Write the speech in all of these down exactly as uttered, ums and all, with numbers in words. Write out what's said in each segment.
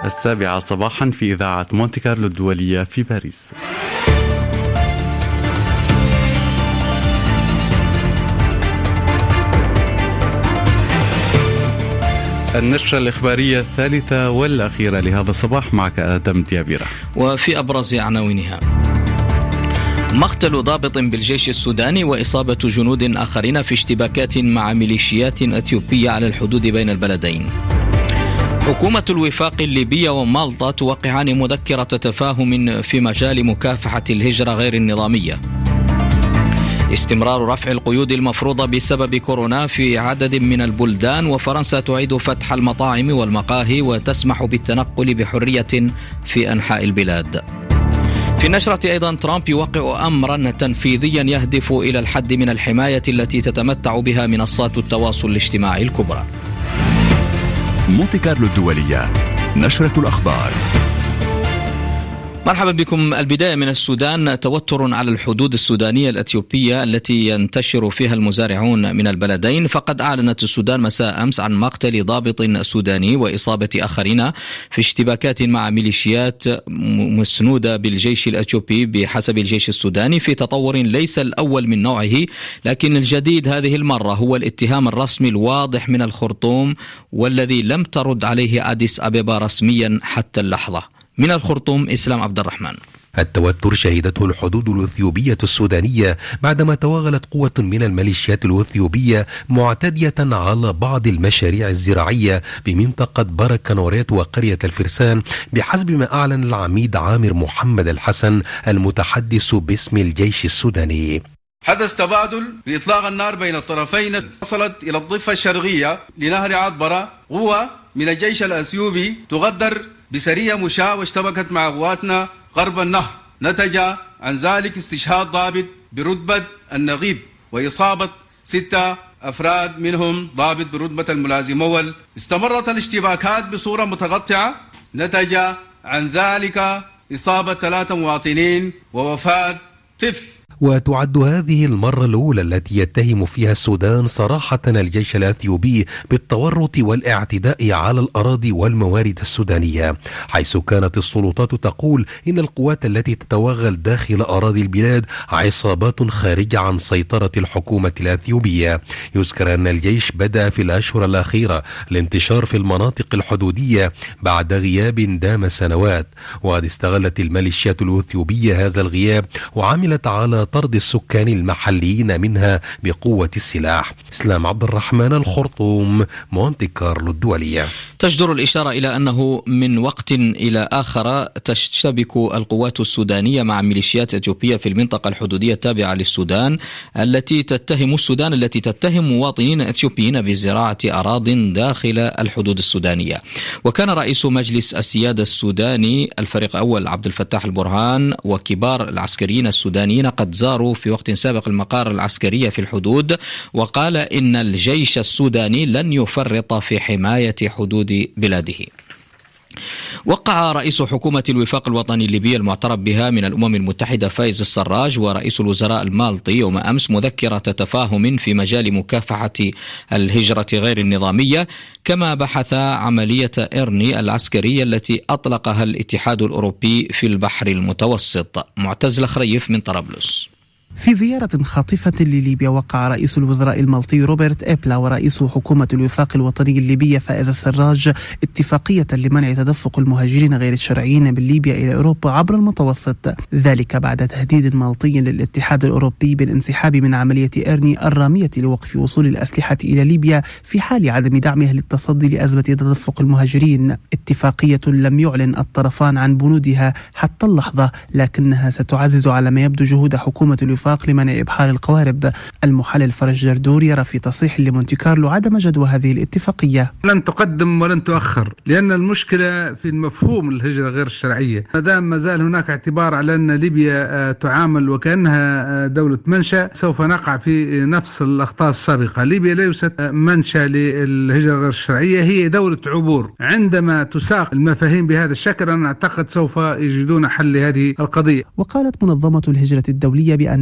السابعة صباحا في إذاعة مونتي كارلو الدولية في باريس. النشرة الإخبارية الثالثة والأخيرة لهذا الصباح، معك آدم ديابيرة. وفي أبرز عناوينها: مقتل ضابط بالجيش السوداني وإصابة جنود آخرين في اشتباكات مع ميليشيات أثيوبية على الحدود بين البلدين. حكومة الوفاق الليبية ومالطا توقعان مذكرة تفاهم في مجال مكافحة الهجرة غير النظامية. استمرار رفع القيود المفروضة بسبب كورونا في عدد من البلدان، وفرنسا تعيد فتح المطاعم والمقاهي وتسمح بالتنقل بحرية في أنحاء البلاد. في النشرة أيضا: ترامب يوقع أمرا تنفيذيا يهدف إلى الحد من الحماية التي تتمتع بها منصات التواصل الاجتماعي الكبرى. مونتي كارلو الدولية، نشرة الأخبار. مرحبا بكم. البداية من السودان. توتر على الحدود السودانية الأثيوبية التي ينتشر فيها المزارعون من البلدين، فقد أعلنت السودان مساء أمس عن مقتل ضابط سوداني وإصابة آخرين في اشتباكات مع ميليشيات مسنودة بالجيش الأثيوبي بحسب الجيش السوداني، في تطور ليس الأول من نوعه، لكن الجديد هذه المرة هو الاتهام الرسمي الواضح من الخرطوم والذي لم ترد عليه أديس أبيبا رسميا حتى اللحظة. من الخرطوم إسلام عبد الرحمن. التوتر شهدته الحدود الأثيوبية السودانية بعدما توغلت قوة من الميليشيات الأثيوبية معتدية على بعض المشاريع الزراعية بمنطقة بركانوريت وقرية الفرسان، بحسب ما أعلن العميد عامر محمد الحسن المتحدث باسم الجيش السوداني. حدث تبادل لإطلاق النار بين الطرفين، وصلت إلى الضفة الشرقية لنهر عطبرة. قوة من الجيش الأثيوبي تغدر بسرية مشاة واشتبكت مع قواتنا غرب النهر، نتج عن ذلك استشهاد ضابط برتبة النقيب وإصابة ستة أفراد منهم ضابط برتبة الملازم أول. استمرت الاشتباكات بصورة متقطعة، نتج عن ذلك إصابة ثلاثة مواطنين ووفاة طفل. وتعد هذه المرة الأولى التي يتهم فيها السودان صراحة الجيش الأثيوبي بالتورط والاعتداء على الأراضي والموارد السودانية، حيث كانت السلطات تقول إن القوات التي تتوغل داخل أراضي البلاد عصابات خارجة عن سيطرة الحكومة الأثيوبية. يذكر أن الجيش بدأ في الأشهر الأخيرة الانتشار في المناطق الحدودية بعد غياب دام سنوات، وقد استغلت الميليشيات الأثيوبية هذا الغياب وعملت على طرد السكان المحليين منها بقوة السلاح. اسلام عبد الرحمن، الخرطوم، مونتي كارلو الدولية. تجدر الإشارة إلى أنه من وقت إلى آخر تشتبك القوات السودانية مع ميليشيات أثيوبية في المنطقة الحدودية التابعة للسودان التي تتهم السودان التي تتهم مواطنين أثيوبيين بزراعة أراضٍ داخل الحدود السودانية. وكان رئيس مجلس السيادة السوداني الفريق أول عبد الفتاح البرهان وكبار العسكريين السودانيين قد زاروا في وقت سابق المقار العسكرية في الحدود، وقال إن الجيش السوداني لن يفرط في حماية حدود بلاده. وقع رئيس حكومة الوفاق الوطني الليبي المعترف بها من الأمم المتحدة فايز السراج ورئيس الوزراء المالطي يوم أمس مذكرة تفاهم في مجال مكافحة الهجرة غير النظامية، كما بحث عملية إيرني العسكرية التي أطلقها الاتحاد الأوروبي في البحر المتوسط. معتز الخريف من طرابلس. في زيارة خاطفة لليبيا، وقع رئيس الوزراء المالطي روبرت إبلا ورئيس حكومة الوفاق الوطني الليبية فائز السراج اتفاقية لمنع تدفق المهاجرين غير الشرعيين من ليبيا إلى أوروبا عبر المتوسط، ذلك بعد تهديد مالطي للاتحاد الأوروبي بالانسحاب من عملية إيرني الرامية لوقف وصول الأسلحة إلى ليبيا في حال عدم دعمها للتصدي لأزمة تدفق المهاجرين. اتفاقية لم يعلن الطرفان عن بنودها حتى اللحظة، لكنها ستعزز على ما يبدو جهود حكومة الوفاق لمنع إبحار القوارب. المحلل فرج جردور يرى في تصريح لمونتي كارلو عدم جدوى هذه الاتفاقية. لن تقدم ولن تؤخر، لأن المشكلة في المفهوم الهجرة غير الشرعية. ما دام ما زال هناك اعتبار على أن ليبيا تعامل وكأنها دولة منشأ، سوف نقع في نفس الأخطاء السابقة. ليبيا ليست منشأ للهجرة غير الشرعية، هي دولة عبور. عندما تساق المفاهيم بهذا الشكل أنا أعتقد سوف يجدون حل لهذه القضية. وقالت منظمة الهجرة الدولية بأن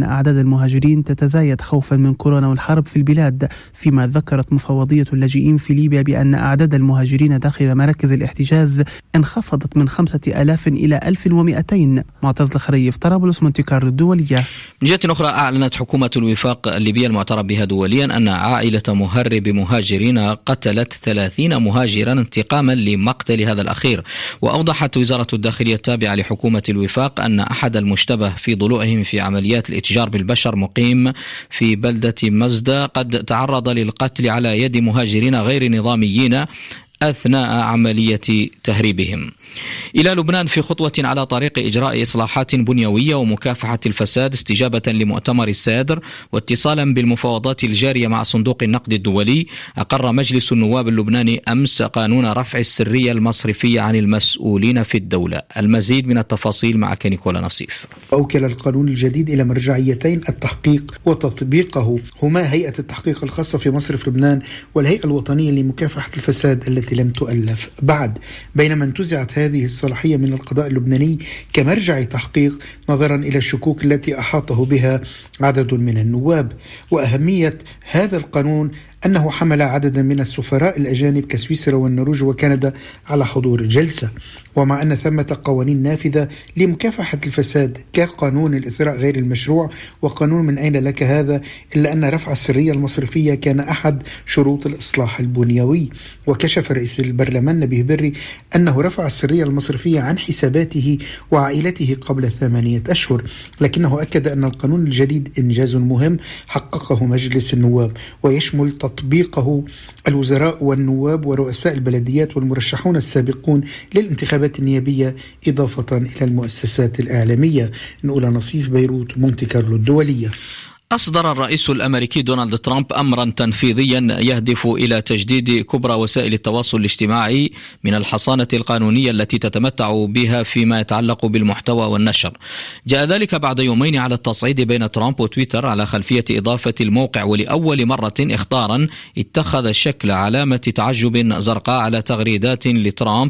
أعداد المهاجرين تتزايد خوفا من كورونا والحرب في البلاد، فيما ذكرت مفوضية اللاجئين في ليبيا بأن أعداد المهاجرين داخل مراكز الاحتجاز انخفضت من خمسة آلاف إلى ألف ومئتين. معتز الخريف، طرابلس، مونتي كارلو الدولية. من جهة أخرى، أعلنت حكومة الوفاق الليبية المعترف بها دوليا أن عائلة مهرب مهاجرين قتلت ثلاثين مهاجرا انتقاما لمقتل هذا الأخير. وأوضحت وزارة الداخلية التابعة لحكومة الوفاق أن أحد المشتبه في ضلوعهم في عمليات الإتجار بالبشر مقيم في بلدة مزدة قد تعرض للقتل على يد مهاجرين غير نظاميين أثناء عملية تهريبهم. إلى لبنان، في خطوة على طريق إجراء إصلاحات بنيوية ومكافحة الفساد استجابة لمؤتمر السادر واتصالا بالمفاوضات الجارية مع صندوق النقد الدولي، أقر مجلس النواب اللبناني أمس قانون رفع السرية المصرفية عن المسؤولين في الدولة. المزيد من التفاصيل مع نيكولا نصيف. أوكل القانون الجديد إلى مرجعيتين التحقيق وتطبيقه، هما هيئة التحقيق الخاصة في مصرف لبنان والهيئة الوطنية لمكافحة الفساد التي لم تؤلف بعد، بينما انتزعت هذه الصلاحية من القضاء اللبناني كمرجع تحقيق نظرا إلى الشكوك التي أحاطه بها عدد من النواب. وأهمية هذا القانون أنه حمل عددا من السفراء الأجانب كسويسرا والنرويج وكندا على حضور الجلسة، ومع أن ثمة قوانين نافذة لمكافحة الفساد كقانون الإثراء غير المشروع وقانون من أين لك هذا، إلا أن رفع السرية المصرفية كان أحد شروط الإصلاح البنيوي. وكشف رئيس البرلمان نبيه بري أنه رفع السرية المصرفية عن حساباته وعائلته قبل ثمانية أشهر، لكنه أكد أن القانون الجديد إنجاز مهم حققه مجلس النواب ويشمل تطبيقه الوزراء والنواب ورؤساء البلديات والمرشحون السابقون للانتخابات النيابية إضافة إلى المؤسسات الإعلامية. نقول نصيف، بيروت، مونتي كارلو الدولية. أصدر الرئيس الأمريكي دونالد ترامب أمرا تنفيذيا يهدف إلى تجديد كبرى وسائل التواصل الاجتماعي من الحصانة القانونية التي تتمتع بها فيما يتعلق بالمحتوى والنشر. جاء ذلك بعد يومين على التصعيد بين ترامب وتويتر على خلفية إضافة الموقع ولأول مرة إخطارا اتخذ شكل علامة تعجب زرقاء على تغريدات لترامب،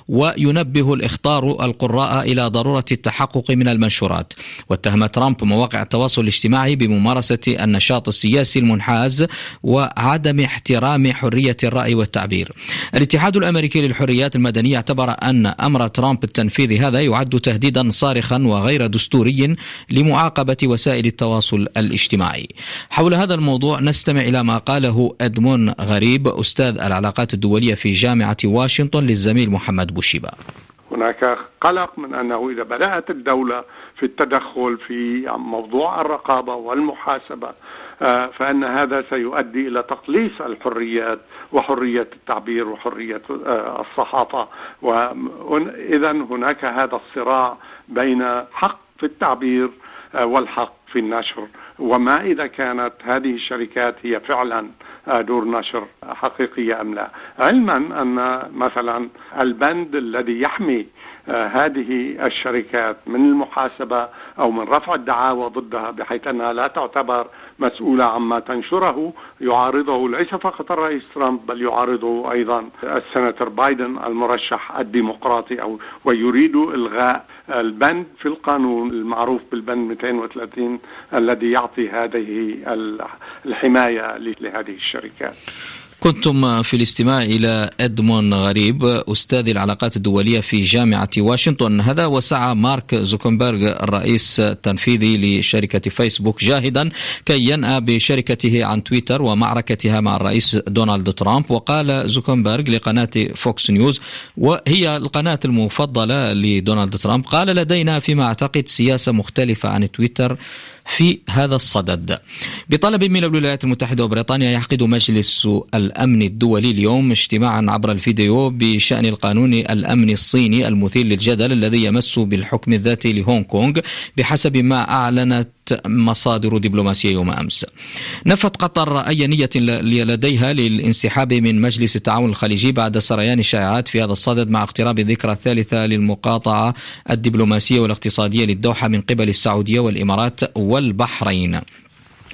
وينبه الإخطار القراء إلى ضرورة التحقق من المنشورات. واتهم ترامب مواقع التواصل الاجتماعي بممارسة النشاط السياسي المنحاز وعدم احترام حرية الرأي والتعبير. الاتحاد الأمريكي للحريات المدنية اعتبر أن أمر ترامب التنفيذي هذا يعد تهديدا صارخا وغير دستوري لمعاقبة وسائل التواصل الاجتماعي. حول هذا الموضوع نستمع إلى ما قاله أدمون غريب، أستاذ العلاقات الدولية في جامعة واشنطن، للزميل محمد بوشيبا. هناك قلق من أنه إذا بدأت الدولة في التدخل في موضوع الرقابة والمحاسبة فإن هذا سيؤدي إلى تقليص الحريات وحرية التعبير وحرية الصحافة. وإذا هناك هذا الصراع بين حق في التعبير والحق في النشر، وما إذا كانت هذه الشركات هي فعلا دور نشر حقيقية أم لا، علما أن مثلا البند الذي يحمي هذه الشركات من المحاسبة أو من رفع الدعاوى ضدها بحيث أنها لا تعتبر مسؤولة عما تنشره يعارضه ليس فقط الرئيس ترامب بل يعارضه أيضا السناتور بايدن المرشح الديمقراطي، أو ويريد إلغاء البند في القانون المعروف بالبند مئتين وثلاثين الذي يعطي هذه الحماية لهذه الشركات. كنتم في الاستماع إلى أدمون غريب، أستاذ العلاقات الدولية في جامعة واشنطن. هذا وسعى مارك زوكربيرغ الرئيس التنفيذي لشركة فيسبوك جاهدا كي ينأى بشركته عن تويتر ومعركتها مع الرئيس دونالد ترامب. وقال زوكربيرغ لقناة فوكس نيوز، وهي القناة المفضلة لدونالد ترامب، قال: لدينا فيما أعتقد سياسة مختلفة عن تويتر في هذا الصدد. بطلب من الولايات المتحدة وبريطانيا يعقد مجلس الأمن الدولي اليوم اجتماعا عبر الفيديو بشأن القانون الأمني الصيني المثير للجدل الذي يمس بالحكم الذاتي لهونغ كونغ بحسب ما أعلنت مصادر دبلوماسية يوم أمس. نفت قطر أي نية لديها للانسحاب من مجلس التعاون الخليجي بعد سريان الشائعات في هذا الصدد مع اقتراب الذكرى الثالثة للمقاطعة الدبلوماسية والاقتصادية للدوحة من قبل السعودية والإمارات والبحرين.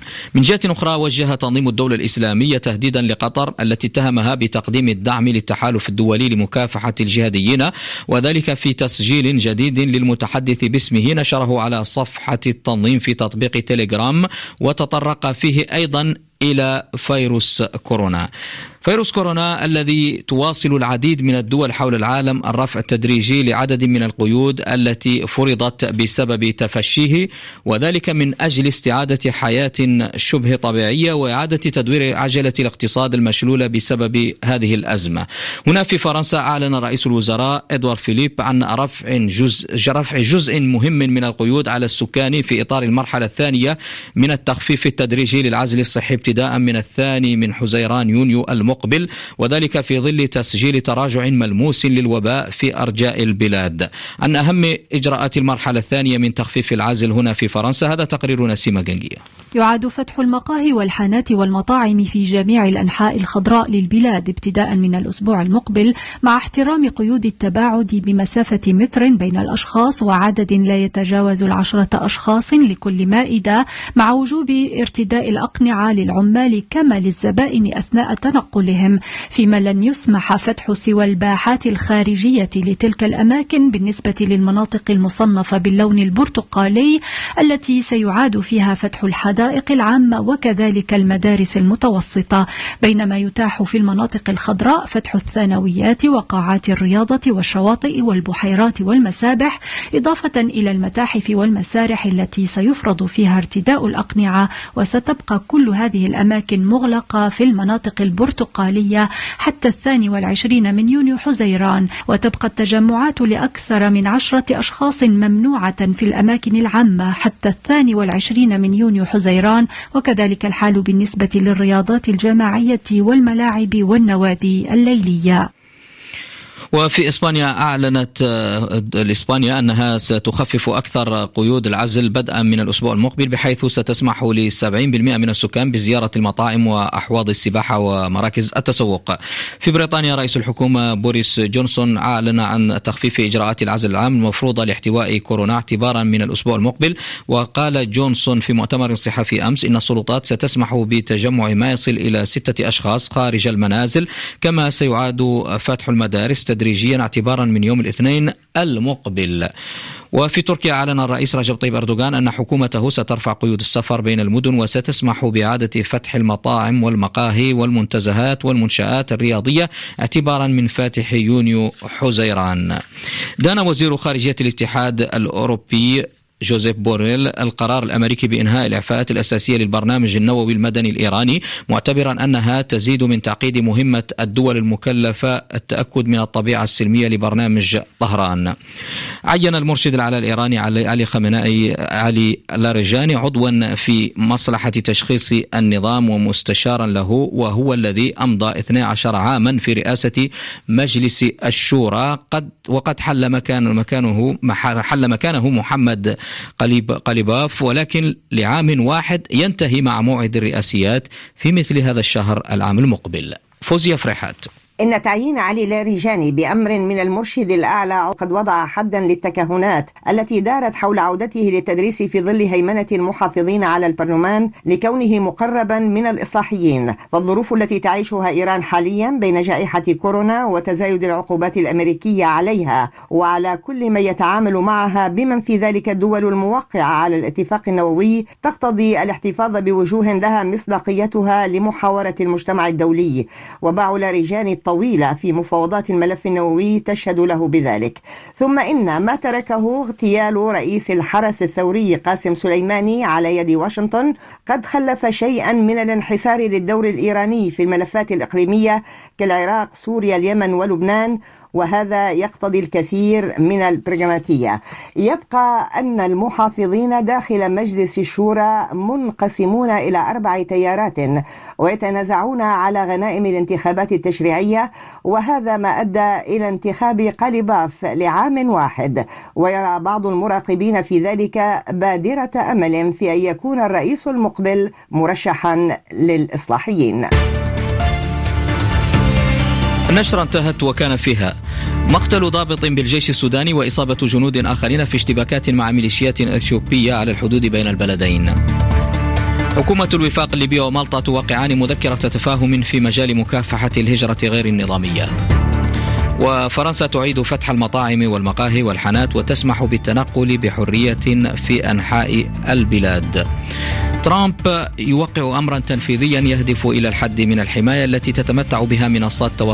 من جهة أخرى وجه تنظيم الدولة الإسلامية تهديدا لقطر التي اتهمها بتقديم الدعم للتحالف الدولي لمكافحة الجهاديين، وذلك في تسجيل جديد للمتحدث باسمه نشره على صفحة التنظيم في تطبيق تيليجرام، وتطرق فيه أيضا إلى فيروس كورونا. فيروس كورونا الذي تواصل العديد من الدول حول العالم الرفع التدريجي لعدد من القيود التي فرضت بسبب تفشيه، وذلك من أجل استعادة حياة شبه طبيعية وإعادة تدوير عجلة الاقتصاد المشلولة بسبب هذه الأزمة. هنا في فرنسا أعلن رئيس الوزراء إدوارد فيليب عن رفع جزء, رفع جزء مهم من القيود على السكان في إطار المرحلة الثانية من التخفيف التدريجي للعزل الصحي ابتداء من الثاني من حزيران يونيو المقبل، وذلك في ظل تسجيل تراجع ملموس للوباء في أرجاء البلاد. عن أهم إجراءات المرحلة الثانية من تخفيف العزل هنا في فرنسا، هذا تقرير نسيمة جنجية. يعاد فتح المقاهي والحانات والمطاعم في جميع الأنحاء الخضراء للبلاد ابتداء من الأسبوع المقبل، مع احترام قيود التباعد بمسافة متر بين الأشخاص وعدد لا يتجاوز العشرة أشخاص لكل مائدة، مع وجوب ارتداء الأقنعة للعمال كما للزبائن أثناء تنقلهم، فيما لن يسمح فتح سوى الباحات الخارجية لتلك الأماكن بالنسبة للمناطق المصنفة باللون البرتقالي التي سيعاد فيها فتح الحدائق العامة وكذلك المدارس المتوسطة، بينما يتاح في المناطق الخضراء فتح الثانويات وقاعات الرياضة والشواطئ والبحيرات والمسابح، إضافة إلى المتاحف والمسارح التي سيفرض فيها ارتداء الأقنعة، وستبقى كل هذه الأماكن مغلقة في المناطق البرتقالية حتى الثاني والعشرين من يونيو حزيران، وتبقى التجمعات لأكثر من عشرة أشخاص ممنوعة في الأماكن العامة حتى الثاني والعشرين من يونيو حزيران، وكذلك الحال بالنسبة للرياضات الجماعية والملاعب والنوادي الليلية. وفي إسبانيا أعلنت إسبانيا أنها ستخفف أكثر قيود العزل بدءا من الأسبوع المقبل، بحيث ستسمح ل سبعين بالمئة من السكان بزيارة المطاعم وأحواض السباحة ومراكز التسوق. في بريطانيا رئيس الحكومة بوريس جونسون أعلن عن تخفيف إجراءات العزل العام المفروضة لاحتواء كورونا اعتبارا من الأسبوع المقبل. وقال جونسون في مؤتمر صحفي أمس إن السلطات ستسمح بتجمع ما يصل إلى ستة أشخاص خارج المنازل، كما سيعاد فتح المدارس تدريجيا اعتبارا من يوم الاثنين المقبل. وفي تركيا أعلن الرئيس رجب طيب أردوغان أن حكومته سترفع قيود السفر بين المدن، وستسمح بإعادة فتح المطاعم والمقاهي والمنتزهات والمنشآت الرياضية اعتبارا من فاتح يونيو حزيران. دان وزير خارجية الاتحاد الأوروبي جوزيف بوريل القرار الأمريكي بإنهاء الإعفاءات الأساسية للبرنامج النووي المدني الإيراني، معتبرا أنها تزيد من تعقيد مهمة الدول المكلفة التأكد من الطبيعة السلمية لبرنامج طهران. عين المرشد الأعلى الإيراني علي خامنئي علي لارجاني عضوا في مصلحة تشخيص النظام ومستشارا له، وهو الذي أمضى اثني عشر عاما في رئاسة مجلس الشورى، قد وقد حل مكان مكانه حل مكانه محمد قليب قليباف، ولكن لعام واحد ينتهي مع موعد الرئاسيات في مثل هذا الشهر العام المقبل. فوزيا فرحات. إن تعيين علي لارجاني بأمر من المرشد الأعلى قد وضع حدا للتكهنات التي دارت حول عودته للتدريس في ظل هيمنة المحافظين على البرلمان لكونه مقربا من الإصلاحيين. فالظروف التي تعيشها إيران حاليا بين جائحة كورونا وتزايد العقوبات الأمريكية عليها وعلى كل من يتعامل معها بمن في ذلك الدول الموقعة على الاتفاق النووي تقتضي الاحتفاظ بوجوه لها مصداقيتها لمحاورة المجتمع الدولي، وباع لارجاني طويلة في مفاوضات الملف النووي تشهد له بذلك. ثم إن ما تركه اغتيال رئيس الحرس الثوري قاسم سليماني على يد واشنطن قد خلف شيئا من الانحسار للدور الإيراني في الملفات الإقليمية كالعراق، سوريا، اليمن ولبنان، وهذا يقتضي الكثير من البراغماتية. يبقى أن المحافظين داخل مجلس الشورى منقسمون إلى أربع تيارات ويتنازعون على غنائم الانتخابات التشريعية، وهذا ما أدى إلى انتخاب قليباف لعام واحد. ويرى بعض المراقبين في ذلك بادرة أمل في أن يكون الرئيس المقبل مرشحا للإصلاحيين. النشرة انتهت وكان فيها مقتل ضابط بالجيش السوداني وإصابة جنود آخرين في اشتباكات مع ميليشيات إثيوبية على الحدود بين البلدين. حكومة الوفاق الليبية ومالطا توقعان مذكرة تفاهم في مجال مكافحة الهجرة غير النظامية. وفرنسا تعيد فتح المطاعم والمقاهي والحانات وتسمح بالتنقل بحرية في أنحاء البلاد. ترامب يوقع أمرا تنفيذيا يهدف إلى الحد من الحماية التي تتمتع بها منصات